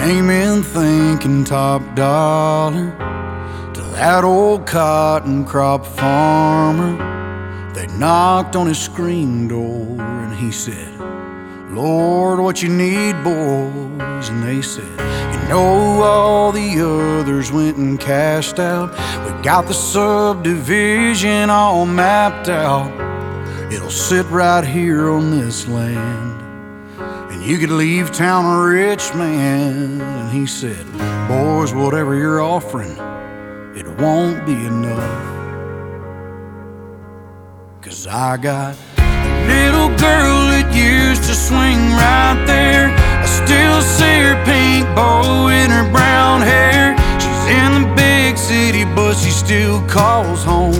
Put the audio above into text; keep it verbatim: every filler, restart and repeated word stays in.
came in thinking top dollar to that old cotton crop farmer. They knocked on his screen door and he said, "Lord, what you need, boys?" And they said, "You know, all the others went and cashed out. We got the subdivision all mapped out. It'll sit right here on this land, and you could leave town a rich man." And he said, "Boys, whatever you're offering, it won't be enough, 'cause I got a little girl that used to swing right there. I still see her pink bow in her brown hair. She's in the big city, but she still calls home.